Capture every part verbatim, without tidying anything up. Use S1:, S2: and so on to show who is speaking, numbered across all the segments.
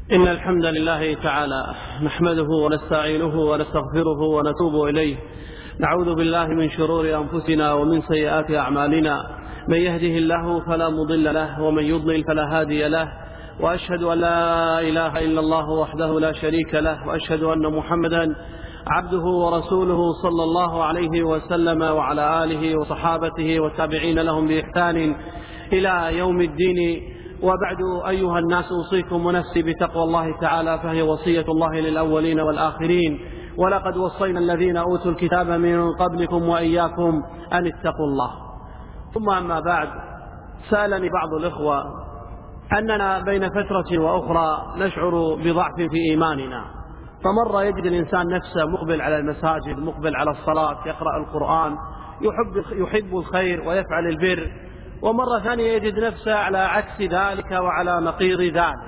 S1: إن الحمد لله تعالى نحمده ونستعينه ونستغفره ونتوب إليه. نعوذ بالله من شرور أنفسنا ومن سيئات أعمالنا، من يهده الله فلا مضل له ومن يضلل فلا هادي له، وأشهد أن لا إله إلا الله وحده لا شريك له، وأشهد أن محمدا عبده ورسوله صلى الله عليه وسلم وعلى آله وصحابته والتابعين لهم بإحسان إلى يوم الدين. وبعد أيها الناس، أوصيكم ونفسي بتقوى الله تعالى، فهي وصية الله للأولين والآخرين، ولقد وصينا الذين أوتوا الكتاب من قبلكم وإياكم أن اتقوا الله. ثم أما بعد، سألني بعض الإخوة أننا بين فترة وأخرى نشعر بضعف في إيماننا، فمرة يجد الإنسان نفسه مقبل على المساجد، مقبل على الصلاة، يقرأ القرآن، يحب, يحب الخير ويفعل البر، ومرة ثانية يجد نفسه على عكس ذلك وعلى نقيض ذلك.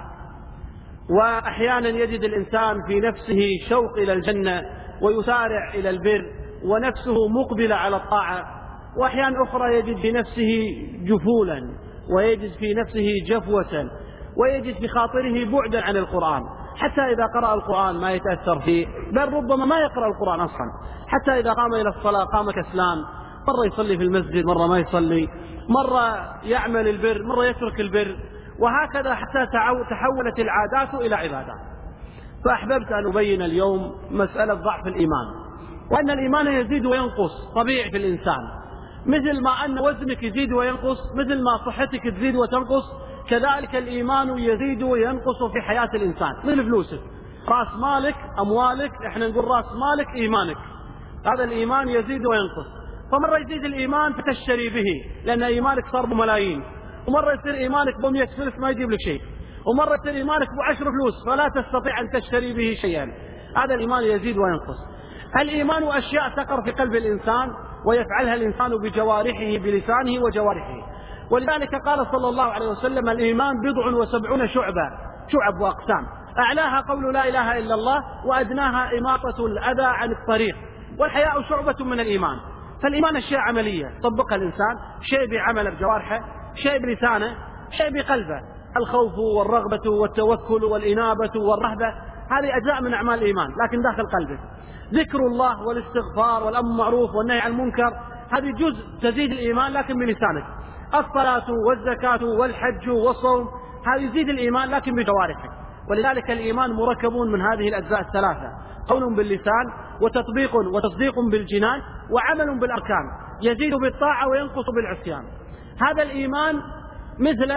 S1: وأحيانا يجد الإنسان في نفسه شوق إلى الجنة ويسارع إلى البر ونفسه مقبلة على الطاعة، وأحيانا أخرى يجد في نفسه جفولا، ويجد في نفسه جفوة، ويجد في خاطره بعدا عن القرآن، حتى إذا قرأ القرآن ما يتأثر فيه، بل ربما ما يقرأ القرآن أصلا، حتى إذا قام إلى الصلاة قام كسلان، مرة يصلي في المسجد، مرة ما يصلي، مرة يعمل البر، مرة يترك البر، وهكذا حتى تحولت العادات إلى عبادات. فأحببت أن أبين اليوم مسألة ضعف الإيمان، وأن الإيمان يزيد وينقص طبيعي في الإنسان، مثل ما أن وزنك يزيد وينقص، مثل ما صحتك تزيد وتنقص، كذلك الإيمان يزيد وينقص في حياة الإنسان، مثل فلوسك، رأس مالك، أموالك، إحنا نقول رأس مالك إيمانك، هذا الإيمان يزيد وينقص. فمرة يزيد الإيمان فتشتري به لأن إيمانك صار بملايين، ومرة يصير إيمانك بمئة فلس ما يجيب لك شيء، ومرة يصير إيمانك بعشر فلوس فلا تستطيع أن تشتري به شيئا. هذا الإيمان يزيد وينقص. الإيمان أشياء تقر في قلب الإنسان ويفعلها الإنسان بجوارحه، بلسانه وجوارحه، ولذلك قال صلى الله عليه وسلم: الإيمان بضع وسبعون شعبة، شعب وأقسام، أعلاها قول لا إله إلا الله، وأدناها إماطة الأذى عن الطريق، والحياء شعبة من الإيمان. فالإيمان أشياء عملية طبقها الإنسان، شيء بعمله بجوارحه، شيء بلسانه، شيء بقلبه، الخوف والرغبة والتوكل والإنابة والرهبة، هذه أجزاء من أعمال الإيمان لكن داخل قلبه. ذكر الله والاستغفار والأمر بالمعروف والنهي عن المنكر، هذه جزء تزيد الإيمان لكن بلسانك. الصلاة والزكاة والحج والصوم، هذه يزيد الإيمان لكن بجوارحك. ولذلك الإيمان مركب من هذه الأجزاء الثلاثة: قول باللسان، وتطبيق وتصديق بالجنان، وعمل بالأركان، يزيد بالطاعة وينقص بالعصيان. هذا الإيمان مثل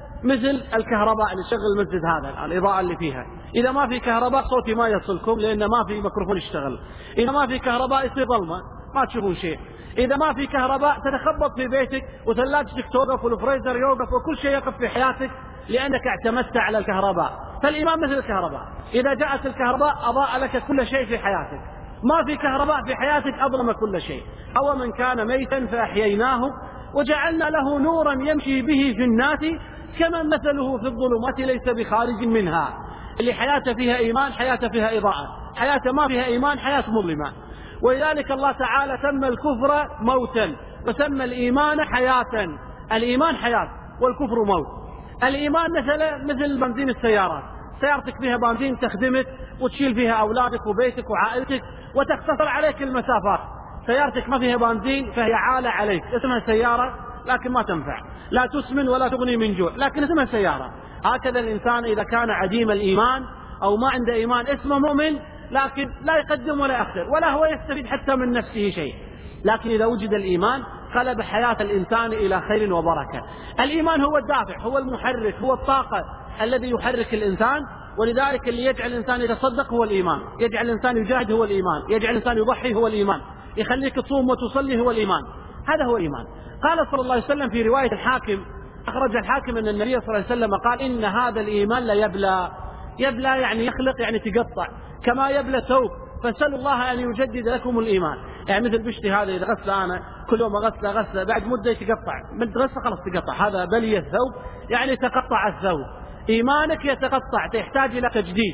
S1: مثل الكهرباء اللي تشغل المسجد، هذا الإضاءة اللي فيها، إذا ما في كهرباء صوتي ما يصلكم لأن ما في ميكروفون يشتغل، إذا ما في كهرباء يصير ظلمة ما تشوفون شيء، إذا ما في كهرباء تتخبط في بيتك وثلاجتك توقف والفريزر يوقف وكل شيء يقف في حياتك لأنك اعتمدت على الكهرباء. فالإيمان مثل الكهرباء، إذا جاءت الكهرباء أضاء لك كل شيء في حياتك، ما في كهرباء في حياتك أظلم كل شيء. أو من كان ميتا فأحييناه وجعلنا له نورا يمشي به في الناس كمن مثله في الظلمات ليس بخارج منها. اللي حياته فيها إيمان حياته فيها إضاءة، حياته ما فيها إيمان حياة مظلمة. ولذلك الله تعالى سمى الكفر موتا وسمى الإيمان حياة. الإيمان حياة والكفر موت. الإيمان مثلا مثل بنزين السيارات، سيارتك فيها بنزين تخدمك وتشيل فيها أولادك وبيتك وعائلتك وتختصر عليك المسافات. سيارتك ما فيها بنزين فهي عالة عليك، اسمها سيارة لكن ما تنفع، لا تسمن ولا تغني من جوع، لكن اسمها سيارة. هكذا الإنسان إذا كان عديم الإيمان أو ما عنده إيمان اسمه مؤمن لكن لا يقدم ولا يأخر ولا هو يستفيد حتى من نفسه شيء. لكن إذا وجد الإيمان قلب حياة الإنسان إلى خير وبركة. الإيمان هو الدافع، هو المحرك، هو الطاقة الذي يحرك الإنسان. ولذلك اللي يجعل الإنسان يتصدق هو الإيمان، يجعل الإنسان يجاهد هو الإيمان، يجعل الإنسان يضحي هو الإيمان، يخليك تصوم وتصلي هو الإيمان. هذا هو الإيمان. قال صلى الله عليه وسلم في رواية الحاكم، أخرج الحاكم أن النبي صلى الله عليه وسلم قال: إن هذا الإيمان لا يبلى. يبلى يعني يخلق، يعني تقطع، كما يبلى ثوب، فسألوا الله أن يجدد لكم الإيمان. يعني مثل بشتي هذا إذا غسل أنا كل يوم غسله غسله بعد مدة يتقطع، من غسله خلاص تقطع، هذا بلي الثوب يعني تقطع الثوب. إيمانك يتقطع، تحتاج إلى تجديد،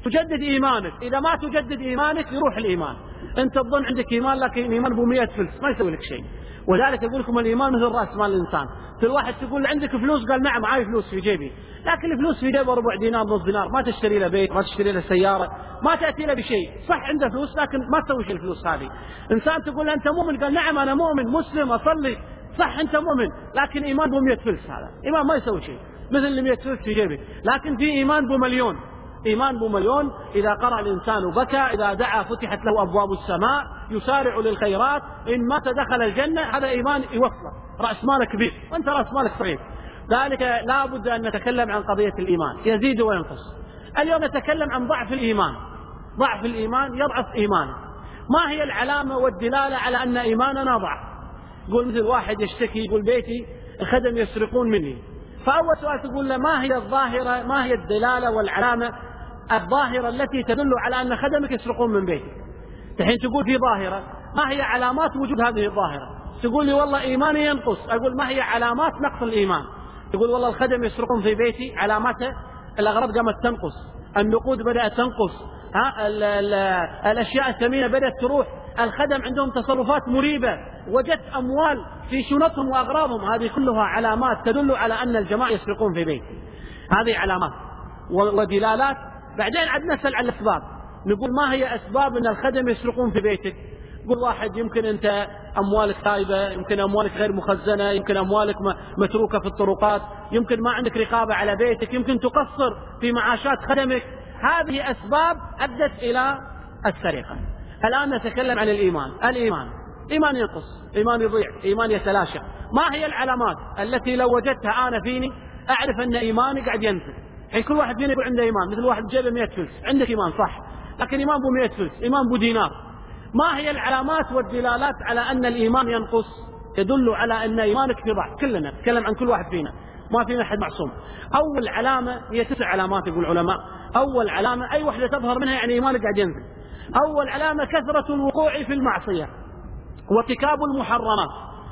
S2: تجدد إيمانك. إذا ما تجدد إيمانك يروح الإيمان. أنت تظن عندك إيمان لكن إيمان بمئة فلس ما يسوي لك شيء. ولذلك يقول لكم الإيمان مثل رأس مال الإنسان. كل واحد تقول عندك فلوس قال نعم معي فلوس في جيبي، لكن الفلوس في جيبه ربع دينار نص دينار، ما تشتري له بيت، ما تشتري له سيارة، ما تأتي له بشيء. صح عنده فلوس لكن ما تسوي شيء الفلوس هذه. إنسان تقول أنت مؤمن قال نعم أنا مؤمن مسلم أصلي، صح أنت مؤمن لكن إيمان بمئة فلس، هذا إيمان ما يسوي شيء مثل اللي مئة فلس في جيبه. لكن في إيمان بمليون، إيمان بمليون. إذا قرأ الإنسان بكى، إذا دعا فتحت له أبواب السماء، يسارع للخيرات، إن مات دخل الجنة. هذا إيمان يوفر، رأس مالك كبير وأنت رأس مالك صغير. ذلك لا بد أن نتكلم عن قضية الإيمان، يزيد وينقص. اليوم نتكلم عن ضعف الإيمان. ضعف الإيمان يضعف إيمانه. ما هي العلامة والدلالة على أن إيماننا ضعف؟ يقول مثل واحد يشتكي يقول بيتي الخدم يسرقون مني، فأول سؤال تقول له ما هي الظاهرة، ما هي الدلالة والعلامة الظاهرة التي تدل على أن خدمك يسرقون من بيتك؟ الحين تقول في ظاهرة، ما هي علامات وجود هذه الظاهرة؟ تقول لي والله إيماني ينقص. أقول ما هي علامات نقص الإيمان؟ تقول والله الخدم يسرقون في بيتي، علامته الأغراض قامت تنقص، النقود بدأت تنقص، ها ال ال الأشياء الثمينة بدأت تروح، الخدم عندهم تصرفات مريبة، وجدت أموال في شنطهم وأغراضهم. هذه كلها علامات تدل على أن الجماعة يسرقون في بيتي. هذه علامات ودلالات. بعدين عاد نسأل عن الأسباب، نقول ما هي أسباب أن الخدم يسرقون في بيتك؟ يقول واحد يمكن أنت أموالك خايبة، يمكن أموالك غير مخزنة، يمكن أموالك متروكة في الطرقات، يمكن ما عندك رقابة على بيتك، يمكن تقصر في معاشات خدمك. هذه أسباب أدت إلى السرقة. الآن نتكلم عن الإيمان. الإيمان إيمان ينقص، إيمان يضيع، إيمان يتلاشى. ما هي العلامات التي لو وجدتها أنا فيني أعرف أن إيماني قاعد ينزل؟ حين كل واحد فينا يقول عنده إيمان، مثل واحد جايبه مئة فلس، عندك إيمان صح، لكن إيمان بو مئة فلس، إيمان بو دينار. ما هي العلامات والدلالات على أن الإيمان ينقص؟ يدل على أن إيمانك في ضعف. كلنا نتكلم عن كل واحد فينا، ما فينا أحد معصوم. أول علامة هي تسع علامات يقول العلماء. أول علامة أي وحدة تظهر منها يعني إيمانك قاعد ينزل. أول علامة كثرة الوقوع في المعصية وارتكاب المحرمات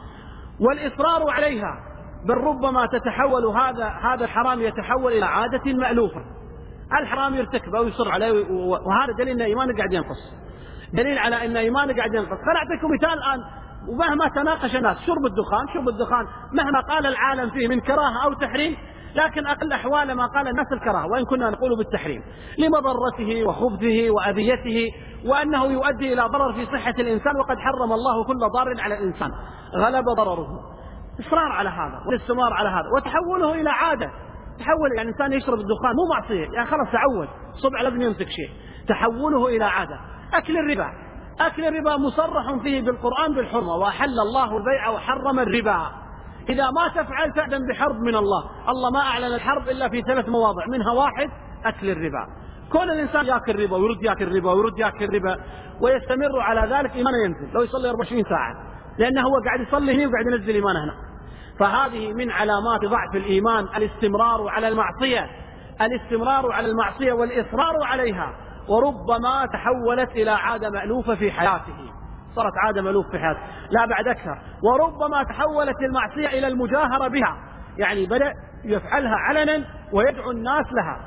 S2: والإصرار عليها، بل ربما تتحول هذا هذا الحرام يتحول إلى عادة مألوفة. الحرام يرتكبه ويصر عليه، وهذا دليل أن إيمانك قاعد ينقص، دليل على أن إيمانك قاعد ينقص. فنعطيكم مثال الآن. ومهما تناقش الناس شرب الدخان، شرب الدخان مهما قال العالم فيه من كراهة أو تحريم، لكن أقل أحوال ما قال الناس الكراهة، وإن كنا نقول بالتحريم لمضرته وخبثه وأذيته، وأنه يؤدي إلى ضرر في صحة الإنسان، وقد حرم الله كل ضار على الإنسان، غلب ضرره. إصرار على هذا والاستمرار على هذا وتحوله إلى عادة. تحول يعني الإنسان يشرب الدخان مو معصية، يعني خلاص تعود، صبع لازم يمسك شيء. تحوله إلى عادة. أكل الربا، أكل الربا مصرح فيه بالقرآن بالحرمة، وأحل الله البيع وحرم الربا. إذا ما تفعل فأذن بحرب من الله. الله ما أعلن الحرب إلا في ثلاث مواضع، منها واحد أكل الربا. كل الإنسان يأكل ربا ويرد يأكل ربا ويرد يأكل ربا ويستمر على ذلك، إيمانه ينزل لو يصلي أربعة وعشرين ساعة، لأنه هو قاعد يصلي هنا وقاعد ينزل إيمانه هنا. فهذه من علامات ضعف الإيمان الاستمرار على المعصية، الاستمرار على المعصية والإصرار عليها، وربما تحولت إلى عادة مألوفة في حياته، صارت عادة مألوفة في حياته لا بعد أكثر. وربما تحولت المعصية إلى المجاهرة بها، يعني بدأ يفعلها علنا ويدعو الناس لها،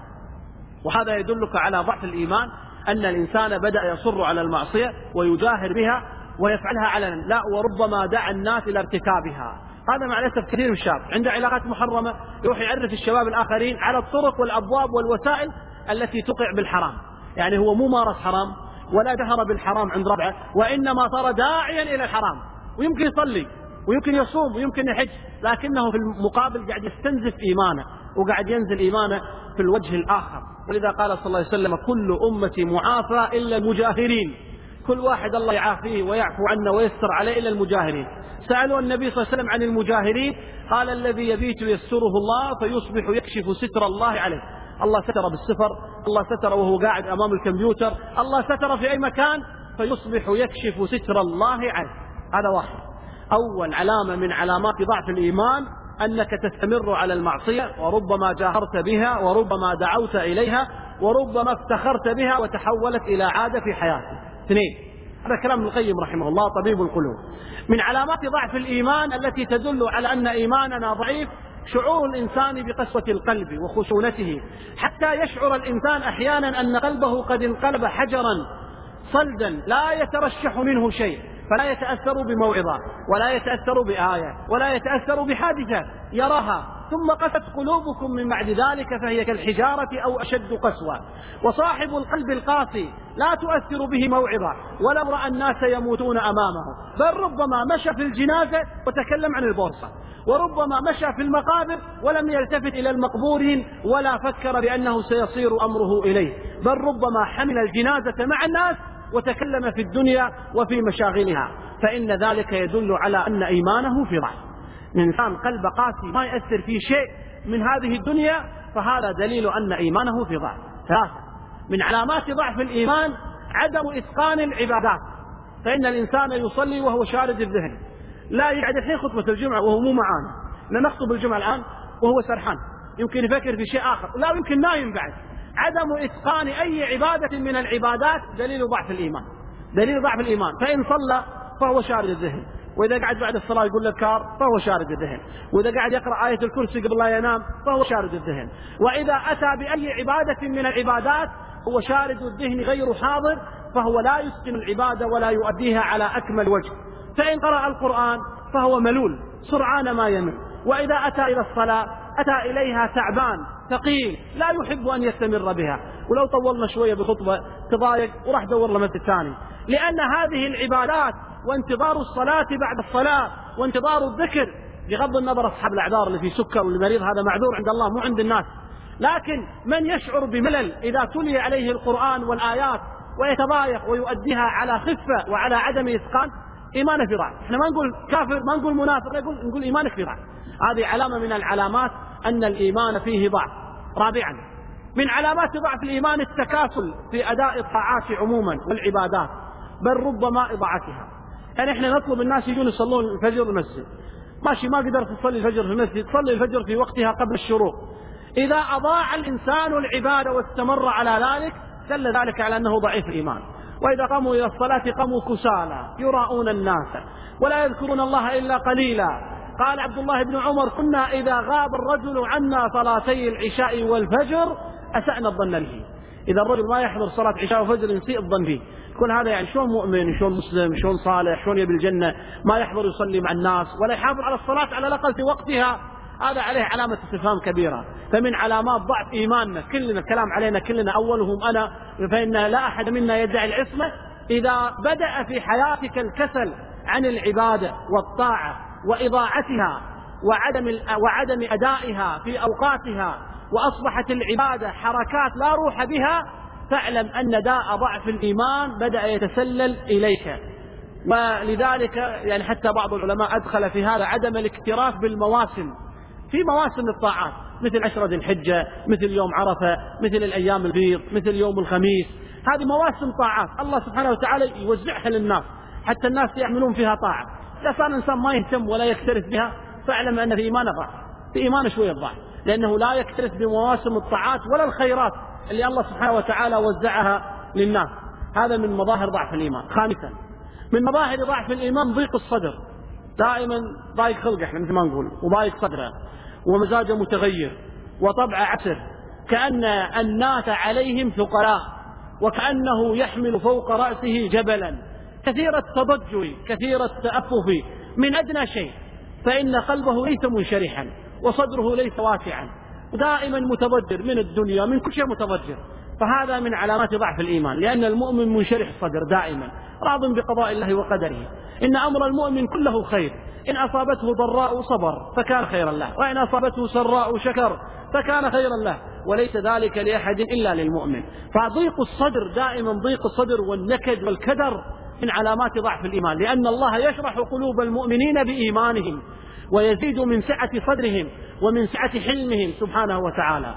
S2: وهذا يدلك على ضعف الإيمان، أن الإنسان بدأ يصر على المعصية ويجاهر بها ويفعلها علنا، لا وربما دعا الناس إلى ارتكابها. هذا مع الأسف كثير من الشباب عنده علاقات محرمة يروح يعرف الشباب الآخرين على الطرق والأبواب والوسائل التي تقع بالحرام، يعني هو مو مارس حرام ولا جهر بالحرام عند ربعه، وإنما صار داعيا إلى الحرام، ويمكن يصلي ويمكن يصوم ويمكن يحج، لكنه في المقابل قاعد يستنزف إيمانه وقاعد ينزل إيمانه في الوجه الآخر. ولذا قال صلى الله عليه وسلم كل أمتي معافى إلا المجاهرين، كل واحد الله يعافيه ويعفو عنه ويستر عليه إلا المجاهرين. سألوا النبي صلى الله عليه وسلم عن المجاهرين، قال الذي يبيت يسره الله فيصبح يكشف ستر الله عليه. الله ستر بالسفر، الله ستر وهو قاعد أمام الكمبيوتر، الله ستر في أي مكان فيصبح يكشف ستر الله عليه. هذا واحد. أول علامة من علامات ضعف الإيمان أنك تستمر على المعصية، وربما جاهرت بها وربما دعوت إليها وربما افتخرت بها وتحولت إلى عادة في حياتك. اثنين، هذا كلام ابن القيم رحمه الله طبيب القلوب. من علامات ضعف الإيمان التي تدل على أن إيماننا ضعيف شعور الإنسان بقسوة القلب وخشونته، حتى يشعر الإنسان أحيانا أن قلبه قد انقلب حجرا صلدا لا يترشح منه شيء، فلا يتأثر بموعظة ولا يتأثر بآية ولا يتأثر بحادثة يراها، ثم قست قلوبكم من بعد ذلك فهي كالحجارة أو أشد قسوة. وصاحب القلب القاسي لا تؤثر به موعظة ولو رأى الناس يموتون أمامه، بل ربما مشى في الجنازة وتكلم عن البورصة، وربما مشى في المقابر ولم يلتفت إلى المقبورين ولا فكر بأنه سيصير أمره إليه، بل ربما حمل الجنازة مع الناس وتكلم في الدنيا وفي مشاغلها، فإن ذلك يدل على أن إيمانه في ضعف. إنسان قلب قاسي ما يأثر في شيء من هذه الدنيا، فهذا دليل أن إيمانه في ضعف. ثلاثة من علامات ضعف الإيمان عدم إتقان العبادات، فإن الإنسان يصلي وهو شارد الذهن، لا يقعد الحين خطبة الجمعة وهو مو معانا، لنخطب الجمعة الآن وهو سرحان، يمكن يفكر في شيء آخر، لا يمكن نايم بعد. عدم إتقان أي عبادة من العبادات دليل ضعف الإيمان، دليل ضعف الإيمان. فإن صلى فهو شارد الذهن، وإذا قعد بعد الصلاة يقول الأذكار فهو شارد الذهن، وإذا قعد يقرأ آية الكرسي قبل لا ينام فهو شارد الذهن، وإذا أتى بأي عبادة من العبادات هو شارد الذهن غير حاضر، فهو لا يتقن العبادة ولا يؤديها على أكمل وجه. فإن قرأ القرآن فهو ملول سرعان ما يمل، وإذا أتى إلى الصلاة أتى إليها تعبان ثقيل لا يحب أن يستمر بها، ولو طولنا شوية بخطبة تضايق وراح دور له مسجد ثاني، لأن هذه العبادات وانتظار الصلاة بعد الصلاة وانتظار الذكر، بغض النظر أصحاب الأعذار اللي في سكر واللي مريض هذا معذور عند الله مو عند الناس، لكن من يشعر بملل إذا تلي عليه القرآن والآيات ويتضايق ويؤديها على خفة وعلى عدم إتقان، إيمانه في ضعف. احنا ما نقول كافر ما نقول منافق، نقول نقول إيمانك في ضعف. هذه علامة من العلامات أن الإيمان فيه ضعف. رابعا من علامات ضعف الإيمان التكاسل في أداء الطاعات عموما والعبادات، بل ربما إضاعتها. يعني احنا نطلب الناس يجون يصلون الفجر المسجد، ماشي ما قدرت تصلي الفجر في المسجد، صلي الفجر في وقتها قبل الشروق. إذا أضاع الإنسان العبادة واستمر على ذلك دل ذلك على أنه ضعيف الإيمان. وإذا قاموا إلى الصلاة قاموا كسالى يراءون الناس ولا يذكرون الله إلا قليلا. قال عبد الله بن عمر: كنا إذا غاب الرجل عنا صلاتي العشاء والفجر أسأنا الظن به. إذا الرجل ما يحضر صلاة عشاء وفجر نسيء الظن به. كل هذا يعني شلون مؤمن، شلون مسلم، شلون صالح، شلون يبي الجنة، ما يحضر يصلي مع الناس ولا يحافظ على الصلاة على الأقل في وقتها، هذا عليه علامة استفهام كبيرة. فمن علامات ضعف إيماننا كلنا، الكلام علينا كلنا أولهم أنا، فإن لا أحد منا يدعي العصمة. إذا بدأ في حياتك الكسل عن العبادة والطاعة وإضاعتها وعدم وعدم أدائها في أوقاتها، وأصبحت العبادة حركات لا روح بها، فاعلم أن داء ضعف الإيمان بدأ يتسلل إليك. ولذلك يعني حتى بعض العلماء أدخل في هذا عدم الاكتراث بالمواسم، في مواسم الطاعات مثل عشرة ذي الحجة، مثل يوم عرفة، مثل الأيام البيض، مثل يوم الخميس، هذه مواسم طاعات الله سبحانه وتعالى يوزعها للناس حتى الناس يعملون فيها طاعة. إذا صار الإنسان ما يهتم ولا يكترث بها فاعلم أن في إيمانه ضعف، في إيمانه شوية ضعف، لأنه لا يكترث بمواسم الطاعات ولا الخيرات اللي الله سبحانه وتعالى وزعها للناس. هذا من مظاهر ضعف الإيمان. خامسا من مظاهر ضعف الإيمان ضيق الصدر، دائما ضايق خلقه احنا مثل ما نقول، وضايق صدره، ومزاجه متغير، وطبع عسر، كأن الناس عليهم ثقلاء، وكأنه يحمل فوق رأسه جبلا، كثير التضجر، كثير التأفف من أدنى شيء، فإن قلبه ليس منشرحا وصدره ليس واسعا، دائما متضجر من الدنيا، من كل شيء متضجر. فهذا من علامات ضعف الإيمان، لأن المؤمن منشرح الصدر دائما راض بقضاء الله وقدره. إن أمر المؤمن كله خير، إن أصابته ضراء صبر فكان خيرا له، وإن أصابته سراء شكر فكان خيرا له، وليس ذلك لأحد إلا للمؤمن. فضيق الصدر دائما، ضيق الصدر والنكد والكدر من علامات ضعف الإيمان، لأن الله يشرح قلوب المؤمنين بإيمانهم ويزيد من سعة صدرهم ومن سعة حلمهم سبحانه وتعالى.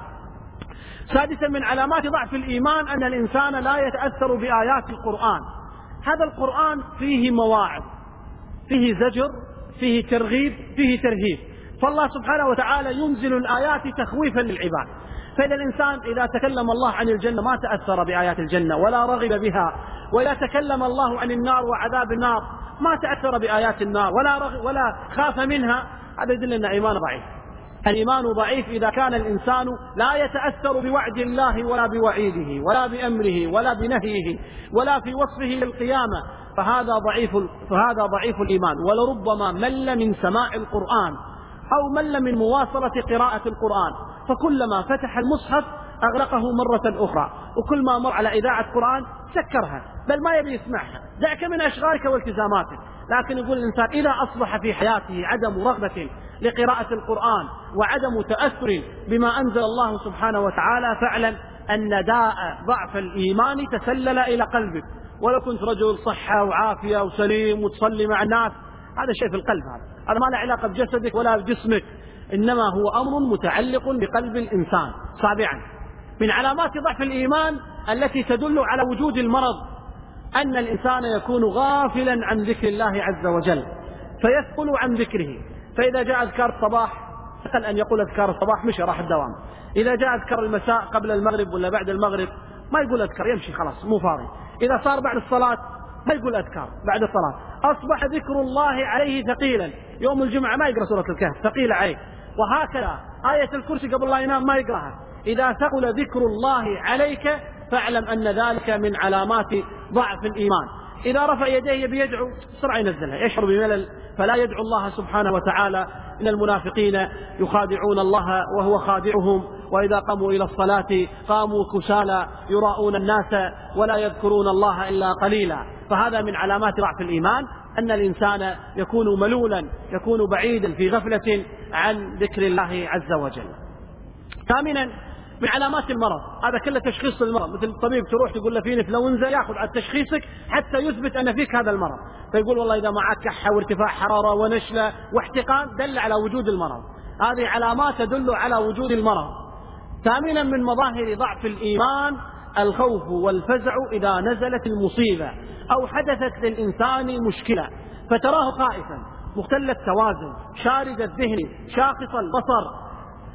S2: سادسا من علامات ضعف الإيمان أن الإنسان لا يتأثر بآيات القرآن. هذا القرآن فيه مواعظ، فيه زجر، فيه ترغيب، فيه ترهيب، فالله سبحانه وتعالى ينزل الآيات تخويفا للعباد. فإذا الإنسان إذا تكلم الله عن الجنة ما تأثر بآيات الجنة ولا رغب بها، وإذا تكلم الله عن النار وعذاب النار ما تأثر بآيات النار ولا رغب ولا خاف منها، هذا يدل أن إيمان ضعيف. الإيمان ضعيف إذا كان الإنسان لا يتأثر بوعد الله ولا بوعيده ولا بأمره ولا بنهيه ولا في وصفه للقيامة، فهذا ضعيف فهذا ضعيف الإيمان. ولربما مل من سماع القرآن أو مل من مواصلة قراءة القرآن، فكلما فتح المصحف أغلقه مرة أخرى، وكل ما مر على إذاعة قرآن سكرها، بل ما يبي يسمعها. دعك من أشغالك والتزاماتك. لكن يقول الإنسان إذا أصبح في حياته عدم رغبة لقراءة القرآن وعدم تأثر بما أنزل الله سبحانه وتعالى، فاعلم أن داء ضعف الإيمان تسلل إلى قلبك. ولو كنت رجل صحة وعافية وسليم وتصلي مع الناس، هذا شيء في القلب، هذا هذا ما له علاقة بجسدك ولا بجسمك، إنما هو أمر متعلق بقلب الإنسان. سابعا، من علامات ضعف الإيمان التي تدل على وجود المرض أن الإنسان يكون غافلا عن ذكر الله عز وجل، فيثقل عن ذكره. فإذا جاء أذكار الصباح ثقل أن يقول أذكار الصباح، مش راح الدوام. إذا جاء أذكار المساء قبل المغرب ولا بعد المغرب ما يقول أذكار، يمشي خلاص مو فاضي. إذا صار بعد الصلاة ما يقول أذكار بعد الصلاة، أصبح ذكر الله عليه ثقيلا. يوم الجمعة ما يقرأ سورة الكهف، ثقيلة عليه. وهكذا آية الكرسي قبل لا ينام ما يقرأها. إذا ثقل ذكر الله عليك فاعلم أن ذلك من علامات ضعف الإيمان. إذا رفع يديه بيدعو بسرعة ينزلها، يشعر بملل فلا يدعو الله سبحانه وتعالى. إن المنافقين يخادعون الله وهو خادعهم، وإذا قاموا إلى الصلاة قاموا كسالى يراءون الناس ولا يذكرون الله إلا قليلا. فهذا من علامات ضعف الإيمان، أن الإنسان يكون ملولا، يكون بعيدا في غفلة عن ذكر الله عز وجل. ثامنا، من علامات المرض، هذا كله تشخيص المرض. مثل الطبيب تروح تقول له فيني انفلونزا، ياخذ على تشخيصك حتى يثبت ان فيك هذا المرض، فيقول والله اذا معك كحه وارتفاع حراره ونشله واحتقان دل على وجود المرض. هذه علامات تدل على وجود المرض. ثامنا، من مظاهر ضعف الايمان الخوف والفزع اذا نزلت المصيبه او حدثت للانسان مشكله، فتراه خائفا مختل التوازن شارد الذهن شاخص البصر،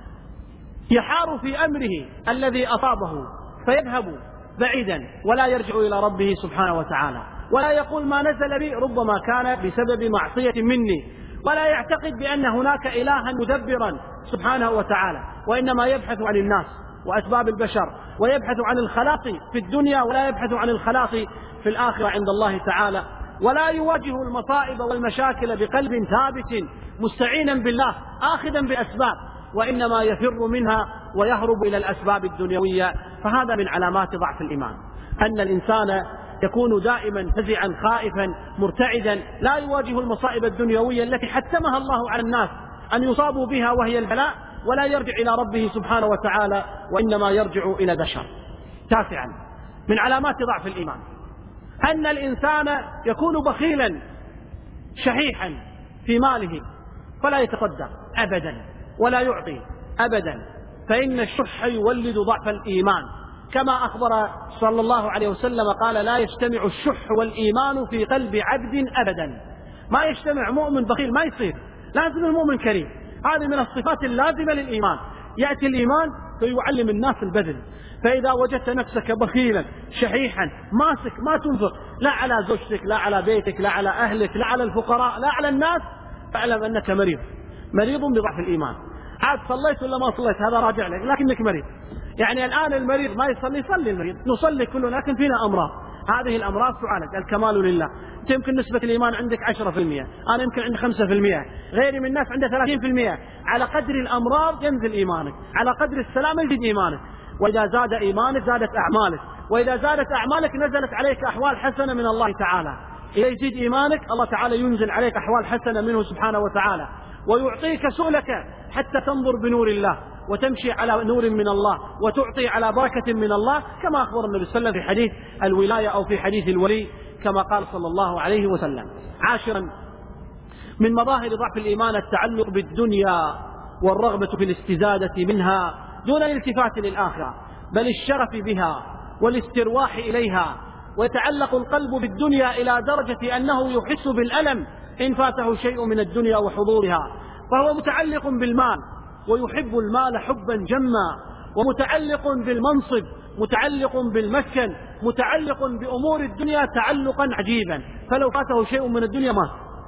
S2: يحار في أمره الذي أصابه فيذهب بعيدا ولا يرجع إلى ربه سبحانه وتعالى، ولا يقول ما نزل بي ربما كان بسبب معصية مني، ولا يعتقد بأن هناك إلها مدبرا سبحانه وتعالى، وإنما يبحث عن الناس وأسباب البشر، ويبحث عن الخلاص في الدنيا ولا يبحث عن الخلاص في الآخرة عند الله تعالى. ولا يواجه المصائب والمشاكل بقلب ثابت مستعينا بالله آخذا بأسباب، وإنما يفر منها ويهرب إلى الأسباب الدنيوية. فهذا من علامات ضعف الإيمان، أن الإنسان يكون دائما فزعا خائفا مرتعدا، لا يواجه المصائب الدنيوية التي حتمها الله على الناس أن يصابوا بها وهي البلاء، ولا يرجع إلى ربه سبحانه وتعالى، وإنما يرجع إلى البشر. تاسعا، من علامات ضعف الإيمان أن الإنسان يكون بخيلا شحيحا في ماله، فلا يتصدق أبدا ولا يعطي أبدا، فإن الشح يولد ضعف الإيمان، كما أخبر صلى الله عليه وسلم قال لا يجتمع الشح والإيمان في قلب عبد أبدا. ما يجتمع مؤمن بخيل، ما يصير، لازم المؤمن كريم. هذه من الصفات اللازمة للإيمان. يأتي الإيمان فيعلم الناس البذل، فإذا وجدت نفسك بخيلا شحيحا ماسك ما تنفق لا على زوجتك لا على بيتك لا على أهلك لا على الفقراء لا على الناس، فاعلم أنك مريض مريض بضعف الإيمان. عاد صليت ولا ما صليت هذا راجع لك، لكنك مريض. يعني الآن المريض ما يصلي، يصلي المريض، نصلي كلنا لكن فينا أمراض. هذه الأمراض تعالج، الكمال لله. أنت يمكن نسبة الإيمان عندك عشرة في المئة، أنا يمكن عندي خمسة في المئة، غيري من الناس عنده ثلاثين في المئة. على قدر الأمراض ينزل إيمانك، على قدر السلامة يزيد إيمانك، وإذا زاد إيمانك زادت أعمالك، وإذا زادت أعمالك نزلت عليك أحوال حسنة من الله تعالى. إذا يزيد إيمانك الله تعالى ينزل عليك أحوال حسنة منه سبحانه وتعالى، ويعطيك سؤلك حتى تنظر بنور الله وتمشي على نور من الله وتعطي على بركة من الله، كما أخبر النبي صلى الله عليه وسلم في حديث الولاية أو في حديث الولي كما قال صلى الله عليه وسلم. عاشرا، من مظاهر ضعف الإيمان التعلق بالدنيا والرغبة في الاستزادة منها دون الالتفات للآخرة، بل الشرف بها والاسترواح إليها، ويتعلق القلب بالدنيا إلى درجة أنه يحس بالألم إن فاته شيء من الدنيا وحضورها، فهو متعلق بالمال ويحب المال حبا جما، ومتعلق بالمنصب، متعلق بالمسكن، متعلق بأمور الدنيا تعلقا عجيبا، فلو فاته شيء من الدنيا مات.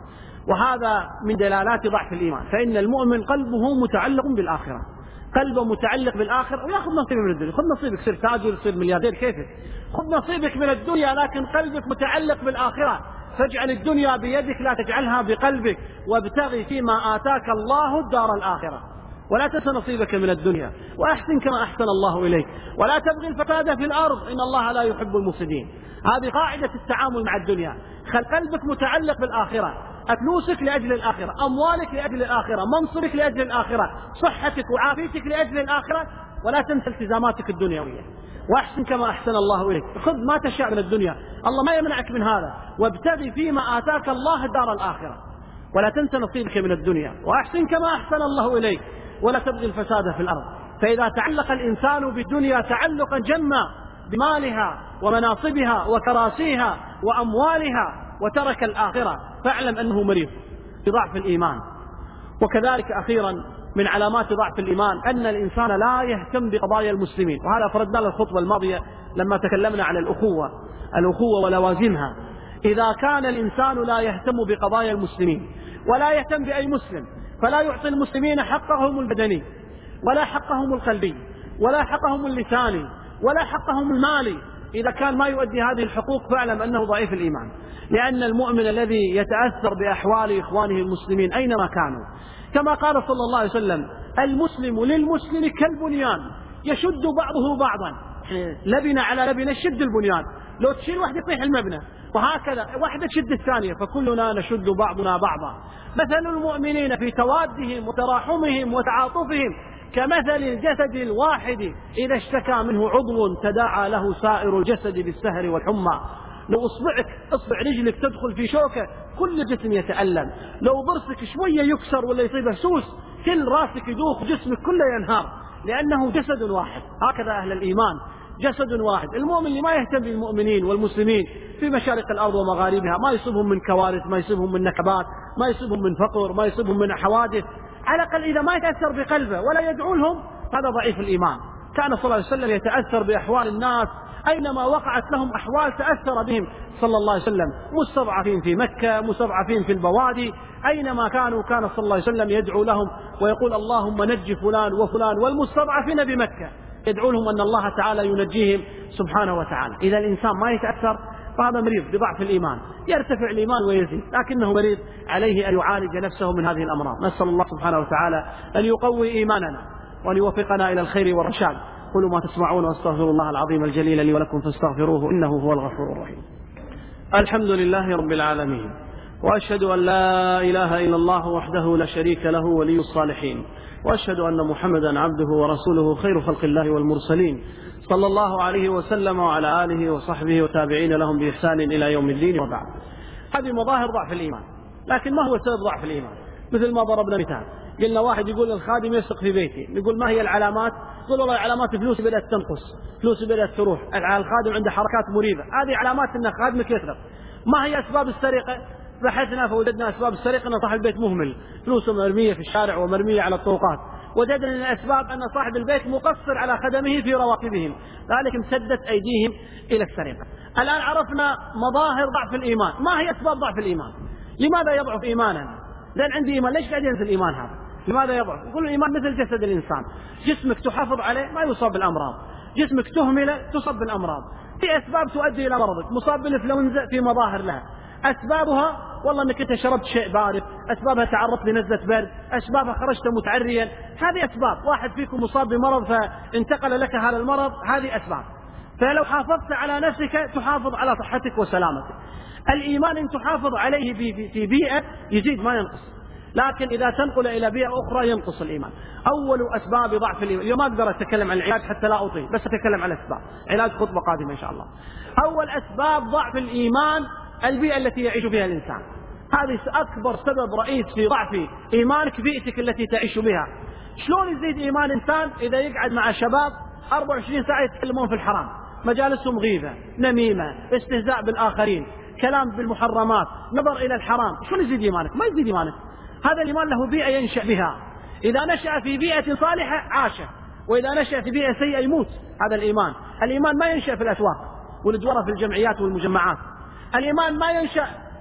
S2: وهذا من دلالات ضعف الإيمان. فإن المؤمن قلبه متعلق بالآخرة، قلبه متعلق بالآخرة، ويأخذ نصيبه من الدنيا. خذ نصيبك، صير تاجر، صير ملياردير، كيفك، خذ نصيبك من الدنيا، لكن قلبك متعلق بالآخرة. فاجعل الدنيا بيدك لا تجعلها بقلبك، وابتغي فيما آتاك الله الدار الآخرة، ولا تنس نصيبك من الدنيا، وأحسن كما أحسن الله إليك، ولا تبغي الفساد في الأرض إن الله لا يحب المفسدين. هذه قاعدة التعامل مع الدنيا. خل قلبك متعلق بالآخرة، فلوسك لأجل الآخرة، أموالك لأجل الآخرة، منصبك لأجل الآخرة، صحتك وعافيتك لأجل الآخرة، ولا تنسى التزاماتك الدنيوية. وأحسن كما أحسن الله إليك، خذ ما تشاء من الدنيا، الله ما يمنعك من هذا، وابتغي فيما آتاك الله الدار الآخرة، ولا تنسى نصيبك من الدنيا، وأحسن كما أحسن الله إليك، ولا تبغي الفساد في الأرض. فإذا تعلق الإنسان بالدنيا تعلقا جما بمالها ومناصبها وكراسيها وأموالها وترك الآخرة، فاعلم أنه مريض بضعف الإيمان. وكذلك أخيرا من علامات ضعف الإيمان أن الإنسان لا يهتم بقضايا المسلمين، وهذا أفردنا له الخطبة الماضية لما تكلمنا عن الأخوة الأخوة ولوازمها. إذا كان الإنسان لا يهتم بقضايا المسلمين ولا يهتم بأي مسلم، فلا يعطي المسلمين حقهم البدني ولا حقهم القلبي ولا حقهم اللساني ولا حقهم المالي، إذا كان ما يؤدي هذه الحقوق فاعلم أنه ضعيف الإيمان. لأن المؤمن الذي يتأثر بأحوال إخوانه المسلمين أينما كانوا، كما قال صلى الله عليه وسلم: المسلم للمسلم كالبنيان يشد بعضه بعضا، لبنة على لبنة شد البنيان، لو تشيل واحدة يطيح المبنى، وهكذا واحدة تشد الثانية، فكلنا نشد بعضنا بعضا. مثل المؤمنين في توادهم وتراحمهم وتعاطفهم كمثل الجسد الواحد إذا اشتكى منه عضو تداعى له سائر الجسد بالسهر والحمى. لو اصبعك اصبع رجلك تدخل في شوكة كل جسم يتألم، لو ضرسك شوية يكسر ولا يصيبه سوس كل راسك يدوخ، جسمك كله ينهار، لأنه جسد واحد. هكذا أهل الإيمان جسد واحد. المؤمن اللي ما يهتم بالمؤمنين والمسلمين في مشارق الأرض ومغاربها، ما يصيبهم من كوارث، ما يصيبهم من نكبات، ما يصيبهم من فقر، ما يصيبهم من حوادث، على الأقل إذا ما يتأثر بقلبه ولا يدعو لهم، هذا ضعيف الإيمان. كان صلى الله عليه وسلم يتأثر بأحوال الناس أينما وقعت لهم أحوال تأثر بهم صلى الله عليه وسلم، مستضعفين في مكة، مستضعفين في البوادي، أينما كانوا كان صلى الله عليه وسلم يدعو لهم ويقول: اللهم نج فلان وفلان والمستضعفين بمكة، يدعو لهم أن الله تعالى ينجيهم سبحانه وتعالى. إذا الإنسان ما يتأثر فهذا مريض بضعف الإيمان، يرتفع الإيمان ويزيد، لكنه مريض، عليه أن يعالج نفسه من هذه الأمراض. نسأل الله سبحانه وتعالى أن يقوي إيماننا وأن يوفقنا إلى الخير والرشاد. قولوا ما تسمعون واستغفروا الله العظيم الجليل لي ولكم فاستغفروه إنه هو الغفور الرحيم.
S1: الحمد لله رب العالمين، وأشهد أن لا إله إلا الله وحده لا شريك له ولي الصالحين، وأشهد أن محمدا عبده ورسوله خير خلق الله والمرسلين، صلى الله عليه وسلم وعلى آله وصحبه وتابعين لهم بإحسان إلى يوم الدين. وبعد، هذه مظاهر ضعف الإيمان. لكن ما هو سبب ضعف الإيمان؟ مثل ما ضربنا مثال، قلنا واحد يقول الخادم يسرق في بيتي، نقول ما هي العلامات؟ يقول والله علامات فلوسي بدأت تنقص، فلوسي بدأت تروح، الخادم عنده حركات مريبة، هذه علامات أن خادمك يسرق. ما هي أسباب السرقة؟ بحثنا فوجدنا أسباب السرقة أن صاحب البيت مهمل، فلوسه مرمية في الشارع ومرمية على الطرقات. وجدنا أن الأسباب أن صاحب البيت مقصر على خدمه في رواتبهم، ذلك مسدت أيديهم إلى السرقة. الآن عرفنا مظاهر ضعف الإيمان. ما هي أسباب ضعف الإيمان؟ لماذا يضعف إيماننا؟ لأن عندي إيمان، ليش قاعد ينزل الإيمان هذا؟ لماذا يضعف؟ يقول الإيمان مثل جسد الإنسان، جسمك تحافظ عليه ما يصاب بالأمراض، جسمك تهمله تصاب بالأمراض. في أسباب تؤدي إلى مرضك، مصاب بالإنفلونزا في مظاهر لها، أسبابها والله أنك أنت شربت شيء بارد، أسبابها تعرضت لنزلة برد، أسبابها خرجت متعريا، هذه أسباب. واحد فيكم مصاب بمرض فانتقل لك هذا المرض، هذه أسباب. فلو حافظت على نفسك تحافظ على صحتك وسلامتك. الإيمان إن تحافظ عليه في بيئة يزيد ما ينقص، لكن إذا تنقل إلى بيئة أخرى ينقص الإيمان. أول أسباب ضعف الإيمان، اليوم ما أقدر أتكلم عن العلاج حتى لا أطيل، بس أتكلم عن الأسباب، علاج خطبة قادمة إن شاء الله. أول أسباب ضعف الإيمان البيئة التي يعيش فيها الإنسان، هذه أكبر سبب رئيس في ضعف إيمانك، بيئتك التي تعيش بها. شلون يزيد إيمان إنسان؟ إذا يقعد مع شباب أربعة وعشرين ساعة يتكلمون في الحرام، مجالسهم غيبة، نميمة، استهزاء بالآخرين، كلام بالمحرمات، نظر إلى الحرام، شلون يزيد إيمانك؟ ما يزيد إيمانك. هذا الإيمان له بيئة ينشأ بها، إذا نشأ في بيئة صالحة عاش، وإذا نشأ في بيئة سيئة يموت. هذا الإيمان. الإيمان ما ينشأ في الأسواق والدورة في الجمعيات والمجمعات، الإيمان ما ينشأ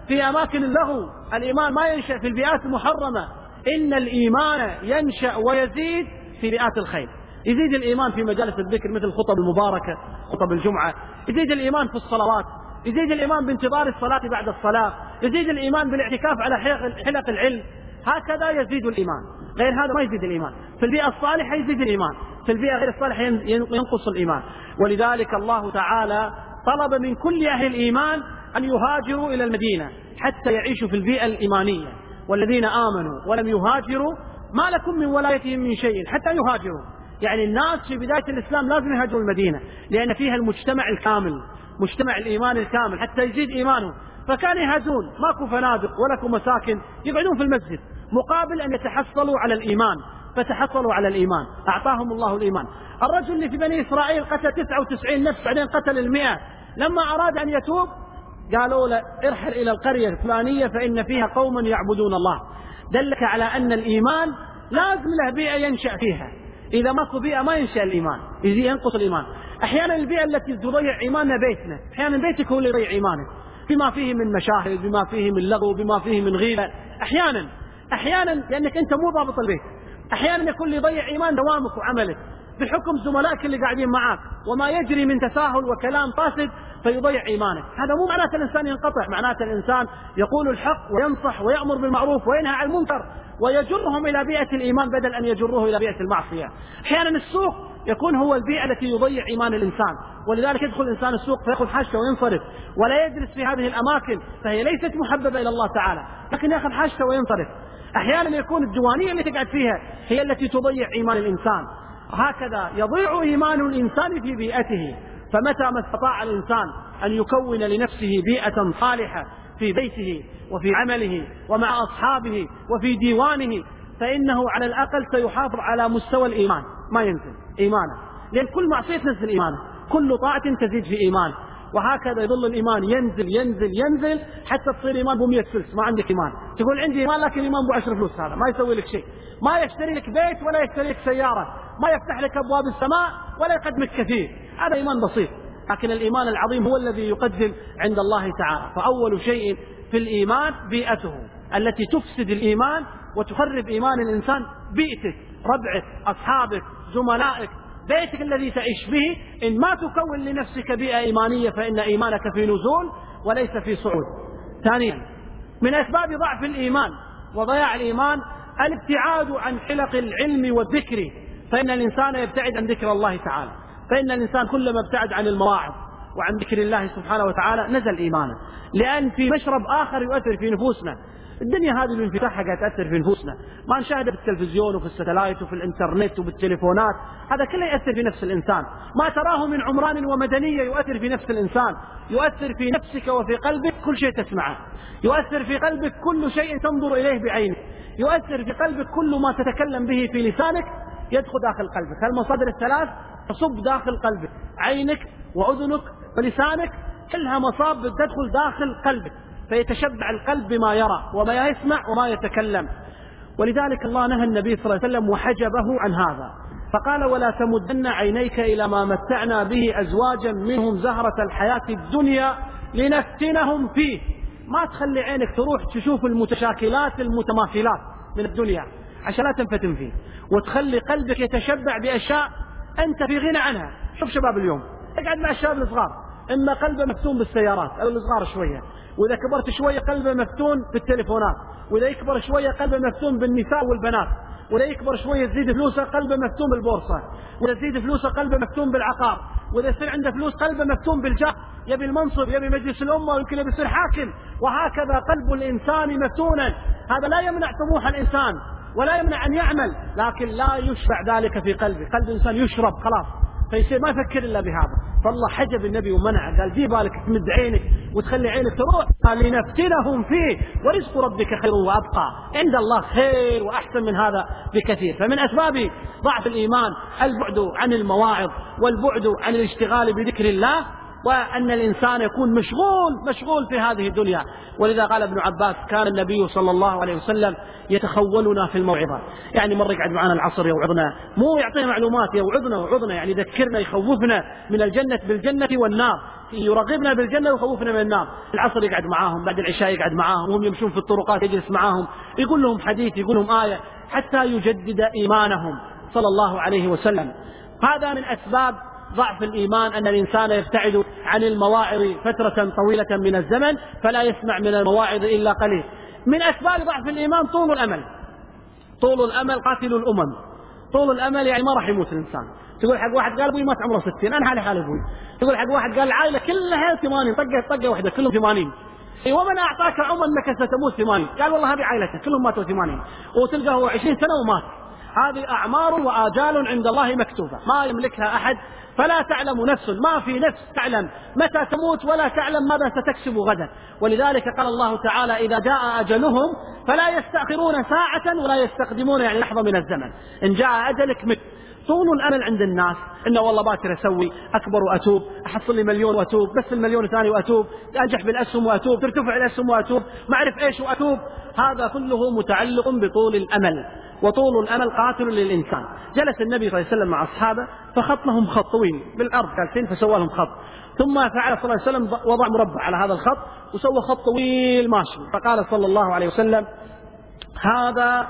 S2: في أماكن اللغو. الإيمان ما ينشأ في البيئات المحرمة، إن الإيمان ينشأ ويزيد في بيئات الخير. يزيد الإيمان في مجالس الذكر مثل الخطب المباركة، خطب الجمعة، يزيد الإيمان في الصلوات، يزيد الإيمان بانتظار الصلاة بعد الصلاة، يزيد الإيمان بالاعتكاف على حلق العلم. هكذا يزيد الإيمان، غير هذا ما يزيد الإيمان. في البيئة الصالحة يزيد الإيمان، في البيئة غير الصالحة ينقص الإيمان. ولذلك الله تعالى طلب من كل أهل الإيمان أن يهاجروا إلى المدينة حتى يعيشوا في البيئة الإيمانية. والذين آمنوا ولم يهاجروا ما لكم من ولايتهم من شيء حتى يهاجروا. يعني الناس في بداية الإسلام لازم يهاجروا المدينة، لأن فيها المجتمع الكامل، مجتمع الإيمان الكامل، حتى يزيد إيمانهم. فكانوا يهاجرون، ماكو فنادق ولكم مساكن، يقعدون في المسجد مقابل أن يتحصلوا على الإيمان. فتحصلوا على الإيمان، أعطاهم الله الإيمان. الرجل اللي في بني إسرائيل قتل تسعة وتسعين نفس بعدين قتل المئة، لما أراد أن يتوب قالوا له ارحل إلى القرية الفلانية فإن فيها قوما يعبدون الله. دلك على أن الإيمان لازم له بيئة ينشأ فيها، إذا ماكو بيئة ما ينشأ الإيمان، ينقص الإيمان. أحيانا البيئة التي تضيع إيماننا بيتنا، أحيانا بيتك هو اللي يضيع إيمانك، بما فيه من مشاهد، بما فيه من لغو، بما فيه من غيبة. أحيانا أحيانا لأنك أنت مو ضابط البيت. أحيانا يكون اللي يضيع إيمان دوامك وعملك بحكم زملائك اللي قاعدين معاك، وما يجري من تساهل وكلام فاسد فيضيع إيمانك. هذا مو معناته الإنسان ينقطع، معناته الإنسان يقول الحق وينصح ويأمر بالمعروف وينهى عن المنكر ويجرهم إلى بيئة الإيمان بدل أن يجروه إلى بيئة المعصية. أحيانا السوق يكون هو البيئة التي يضيع إيمان الإنسان، ولذلك يدخل الإنسان السوق فيأخذ حاجته وينصرف ولا يجلس في هذه الأماكن، فهي ليست محببة إلى الله تعالى، لكن يأخذ حاجته وينصرف. أحيانا يكون الديوانية اللي تقعد فيها هي التي تضيع إيمان الإنسان. هكذا يضيع إيمان الإنسان في بيئته. فمتى ما استطاع الإنسان أن يكون لنفسه بيئة صالحة في بيته وفي عمله ومع أصحابه وفي ديوانه، فإنه على الأقل سيحافظ على مستوى الإيمان، ما ينزل إيمانه، لأن كل معصية تنزل إيمانه، كل طاعة تزيد في إيمانه. وهكذا يظل الإيمان ينزل ينزل ينزل حتى تصير إيمان بمية فلس، ما عندك إيمان، تقول عندي إيمان لكن إيمان بعشر فلوس، هذا ما يسوي لك شيء، ما يشتري لك بيت ولا يشتري لك سيارة، ما يفتح لك أبواب السماء ولا يقدمك كثير، هذا إيمان بسيط. لكن الإيمان العظيم هو الذي يقدم عند الله تعالى. فأول شيء في الإيمان بيئته التي تفسد الإيمان وتخرب إيمان الإنسان، بيئتك، ربعك، أصحابك، زملائك، بيتك الذي تعيش به. إن ما تكون لنفسك بيئة إيمانية فإن إيمانك في نزول وليس في صعود. ثانيا من أسباب ضعف الإيمان وضياع الإيمان الابتعاد عن حلق العلم والذكر، فإن الإنسان يبتعد عن ذكر الله تعالى، فإن الإنسان كلما ابتعد عن المواعظ وعن ذكر الله سبحانه وتعالى نزل إيمانه، لأن في مشرب آخر يؤثر في نفوسنا. الدنيا هذه الانفتاح قاعد تأثر في نفوسنا، ما نشاهده في التلفزيون وفي الستلايت وفي الانترنت وبالتليفونات، هذا كله يؤثر في نفس الإنسان. ما تراه من عمران ومدنية يؤثر في نفس الإنسان، يؤثر في نفسك وفي قلبك كل شيء تسمعه، يؤثر في قلبك كل شيء تنظر إليه بعينك، يؤثر في قلبك كل ما تتكلم به في لسانك يدخل داخل قلبك. المصادر الثلاث تصب داخل قلبك، عينك وأذنك ولسانك، كلها مصاب تدخل داخل قلبك، فيتشبع القلب بما يرى وما يسمع وما يتكلم. ولذلك الله نهى النبي صلى الله عليه وسلم وحجبه عن هذا، فقال ولا تمدن عينيك إلى ما متعنا به أزواجا منهم زهرة الحياة الدنيا لنفتنهم فيه. ما تخلي عينك تروح تشوف المتشاكلات المتماثلات من الدنيا عشان لا تنفتن فيه، وتخلي قلبك يتشبع بأشياء أنت في غنى عنها. شوف شباب اليوم اقعد مع الشباب الصغار، إما قلبه مفتون بالسيارات أو الصغار شوية، وإذا كبرت شوية قلبه مفتون بالتليفونات، وإذا يكبر شوية قلبه مفتون بالنساء والبنات، وإذا يكبر شوية تزيد فلوسه قلبه مفتون بالبورصة، وإذا تزيد فلوسه قلبه مفتون بالعقار، وإذا يصير عنده فلوس قلبه مفتون بالجاه، يبي المنصب، يبي مجلس الأمة، ويمكن يبي يصير حاكم. وهكذا قلب الإنسان مفتونا. هذا لا يمنع طموح الإنسان ولا يمنع أن يعمل، لكن لا يشبع ذلك في قلبه. قلب الإنسان يشرب خلاص، فيصير ما يفكر إلا بهذا. فالله حجب النبي ومنع، قال دي بالك تمد عينك وتخلي عينك تروح، قال لنفتنهم فيه ورزق ربك خير وأبقى، عند الله خير وأحسن من هذا بكثير. فمن أسباب ضعف الإيمان البعد عن المواعظ والبعد عن الاشتغال بذكر الله، وأن الإنسان يكون مشغول مشغول في هذه الدنيا. ولذا قال ابن عباس كان النبي صلى الله عليه وسلم يتخولنا في الموعظة، يعني مرة يقعد معنا العصر يوعظنا، مو يعطينا معلومات، يوعظنا وعظنا يعني يذكرنا يخوفنا من الجنة بالجنة والنار، يرغبنا بالجنة ويخوفنا من النار. العصر يقعد معاهم، بعد العشاء يقعد معاهم، وهم يمشون في الطرقات يجلس معاهم، يقول لهم حديث، يقول لهم آية، حتى يجدد إيمانهم صلى الله عليه وسلم. هذا من أسباب ضعف الإيمان، أن الإنسان يبتعد عن المواعظ فترة طويلة من الزمن فلا يسمع من المواعظ إلا قليل. من أسباب ضعف الإيمان طول الأمل. طول الأمل قاتل الأمم. طول الأمل يعني ما راح يموت الإنسان. تقول حق واحد قال أبوي مات عمره ستين، أنا حالي حال أبوي. تقول حق واحد قال العائلة كلها ثمانين، طقة طقة واحدة كلهم ثمانين. ومن أعطاك عمر أنك ستموت ثمانين؟ قال والله هذه عائلته كلهم ماتوا ثمانين، وتلقى هو عشرين سنة ومات. هذه أعمار وآجال عند الله مكتوبة ما يملكها أحد، فلا تعلم نفس، ما في نفس تعلم متى تموت ولا تعلم ماذا ستكسب غدا. ولذلك قال الله تعالى إذا جاء أجلهم فلا يستأخرون ساعة ولا يستقدمون، يعني لحظة من الزمن. إن جاء أجلك مت. طول الأمل عند الناس إنه والله باكر أسوي أكبر وأتوب، أحصل لي مليون وأتوب، بس المليون الثاني وأتوب، أنجح بالأسهم وأتوب، ترتفع الأسهم وأتوب، ما أعرف إيش وأتوب. هذا كله متعلق بطول الأمل، وطول الأمل قاتل للإنسان. جلس النبي صلى الله عليه وسلم مع أصحابه فخط لهم خط طويل بالأرض جالسين، فسوى لهم خط، ثم فعل صلى الله عليه وسلم وضع مربع على هذا الخط وسوى خط طويل ماشي، فقال صلى الله عليه وسلم هذا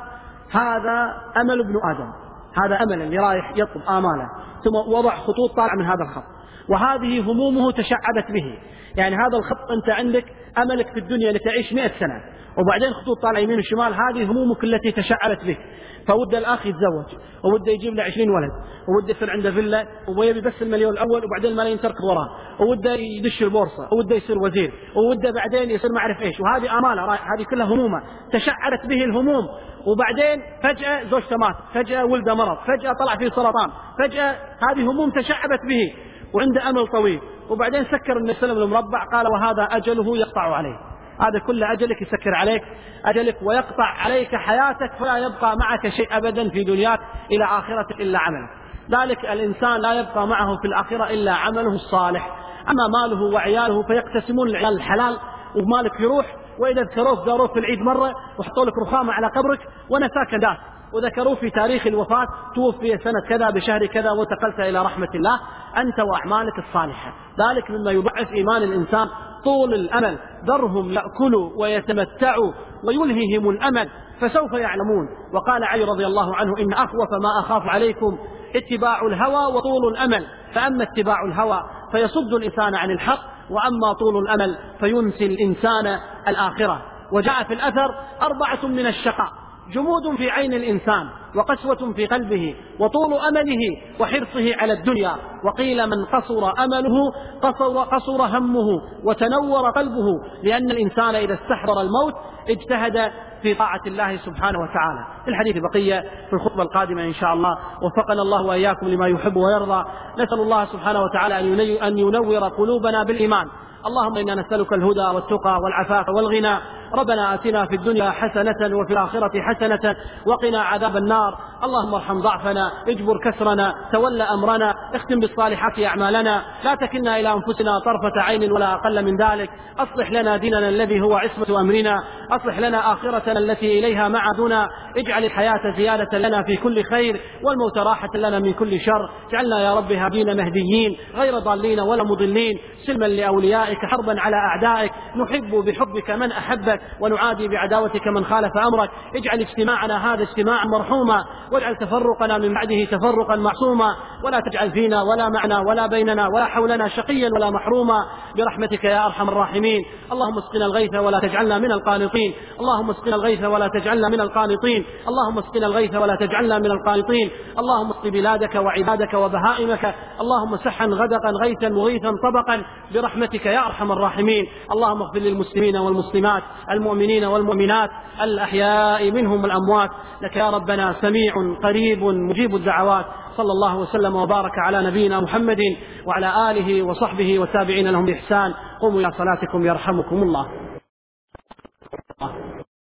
S2: هذا أمل ابن آدم، هذا أمل اللي رايح يطلب آماله، ثم وضع خطوط طالعة من هذا الخط، وهذه همومه تشعبت به. يعني هذا الخط أنت عندك أملك في الدنيا أنك تعيش مئة سنة، وبعدين خطوط طالعة يمين وشمال، هذه همومك التي تشعلت بك. فود الأخ يتزوج، ووده يجيب له عشرين ولد، ووده يصير عنده فيلا، ويبي بس المليون الأول، وبعدين الملايين تركض وراه، ووده يدش البورصة، ووده يصير وزير، ووده بعدين يصير ما أعرف إيش. وهذه آماله، هذه كلها همومه تشعلت به الهموم. وبعدين فجأة زوجته مات، فجأة ولده مرض، فجأة طلع فيه سرطان، فجأة هذه هموم تشعبت به، وعنده أمل طويل. وبعدين سكر النبي صلى الله عليه وسلم المربع، قال وهذا أجله يقطع عليه. هذا كل أجلك يسكر عليك أجلك ويقطع عليك حياتك، فلا يبقى معك شيء أبدا في دنياك إلى آخرتك إلا عملك. ذلك الإنسان لا يبقى معه في الآخرة إلا عمله الصالح. أما ماله وعياله فيقتسمون العيال الحلال، ومالك يروح، وإذا ذكروك داروك في العيد مرة وحطوا لك رخامة على قبرك ونساك ناس، وذكروا في تاريخ الوفاة توفي سنة كذا بشهر كذا وانتقلت إلى رحمة الله أنت وأعمالك الصالحة. ذلك مما يضعف إيمان الإنسان طول الأمل. ذرهم يأكلوا ويتمتعوا ويلههم الأمل فسوف يعلمون. وقال علي رضي الله عنه إن أخوف ما أخاف عليكم اتباع الهوى وطول الأمل، فأما اتباع الهوى فيصد الإنسان عن الحق، وأما طول الأمل فينسي الإنسان الآخرة. وجاء في الأثر أربعة من الشقاء: جمود في عين الإنسان، وقسوة في قلبه، وطول أمله، وحرصه على الدنيا. وقيل من قصر أمله قصر, قصر همه وتنور قلبه، لأن الإنسان إذا استحضر الموت اجتهد في طاعة الله سبحانه وتعالى. الحديث بقية في الخطبة القادمة إن شاء الله. وفقنا الله وإياكم لما يحب ويرضى. نسأل الله سبحانه وتعالى أن ينور قلوبنا بالإيمان. اللهم إنا نسألك الهدى والتقى والعفاف والغنى. ربنا آتنا في الدنيا حسنة وفي الآخرة حسنة وقنا عذاب النار. اللهم ارحم ضعفنا، اجبر كسرنا، تول أمرنا، اختم بالصالحات أعمالنا، لا تكلنا إلى أنفسنا طرفة عين ولا أقل من ذلك. أصلح لنا ديننا الذي هو عصمة أمرنا، أصلح لنا آخرتنا التي إليها معادنا. اجعل الحياة زيادة لنا في كل خير، والموت راحة لنا من كل شر. اجعلنا يا رب هادين مهديين غير ضالين ولا مضلين، سلما لأوليائك، حربا على أعدائك. نحب بحبك من أحبك، ونعادي بعداوتك من خالف أمرك. اجعل اجتماعنا هذا اجتماعا مرحوما، واجعل تفرقنا من بعده تفرقا معصوما، ولا تجعل فينا ولا معنا ولا بيننا ولا حولنا شقيا ولا محروما، برحمتك يا أرحم الراحمين. اللهم اسقنا الغيث ولا تجعلنا من القانطين، اللهم اسقنا الغيث ولا تجعلنا من القانطين، اللهم اسقنا الغيث ولا تجعلنا من القانطين. اللهم اسق بلادك وعبادك وبهائمك، اللهم سحا غدقا غيثا مغيثا طبقا، برحمتك يا أرحم الراحمين. اللهم اغفر للمسلمين والمسلمات، المؤمنين والمؤمنات، الأحياء منهم والأموات، لك يا ربنا سميع قريب مجيب الدعوات. صلى الله وسلم وبارك على نبينا محمد وعلى آله وصحبه والتابعين لهم بإحسان. قوموا إلى صلاتكم يرحمكم الله.